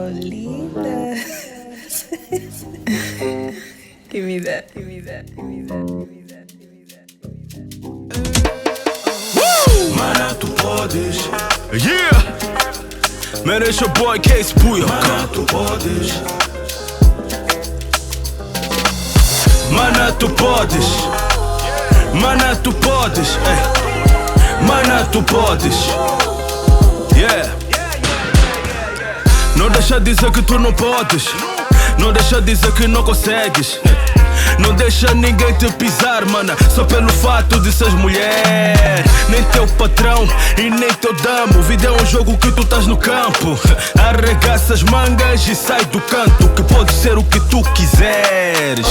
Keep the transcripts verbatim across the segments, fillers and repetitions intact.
linda. Que me dá, que me dá, que me dá, que me dá, que me dá. Mana, tu podes. Yeah! Man, it's your boy Case Puyo. Mana, tu podes. Mana, tu podes. Mana, tu podes. Ei. Mana, tu podes. Yeah! Não deixa dizer que tu não podes. Não deixa dizer que não consegues. Não deixa ninguém te pisar, mana, só pelo fato de seres mulher. Nem teu patrão e nem teu damo. Vida é um jogo que tu estás no campo. Arregaça as mangas e sai do canto, que pode ser o que tu quiseres.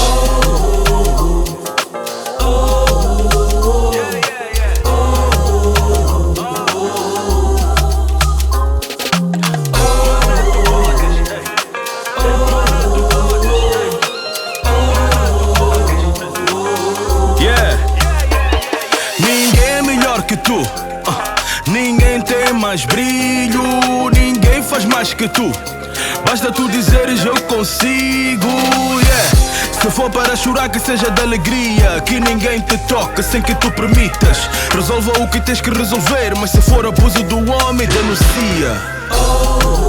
Que tu, uh, ninguém tem mais brilho, ninguém faz mais que tu. Basta tu dizeres eu consigo, yeah. Se for para chorar que seja de alegria, que ninguém te toque sem que tu permitas. Resolva o que tens que resolver, mas se for abuso do homem, denuncia. Oh.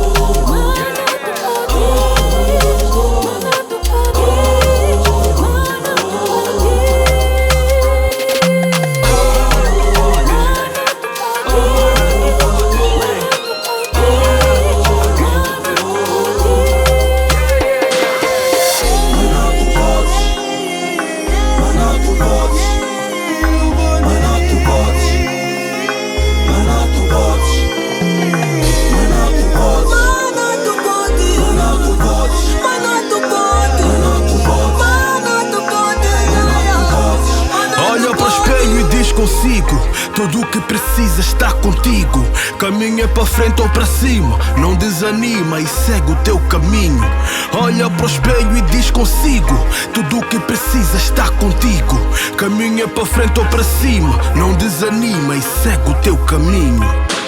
Consigo, tudo o que precisa está contigo. Caminha para frente ou para cima, não desanima e segue o teu caminho. Olha para o espelho e diz consigo, tudo o que precisa está contigo. Caminha para frente ou para cima, não desanima e segue o teu caminho.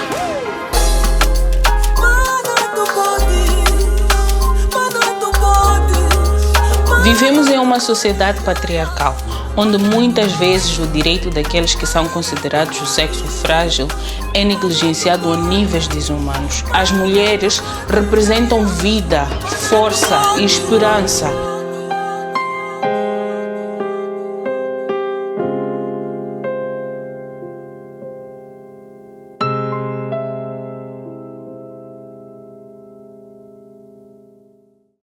Vivemos em uma sociedade patriarcal, onde muitas vezes o direito daqueles que são considerados o sexo frágil é negligenciado a níveis desumanos. As mulheres representam vida, força e esperança.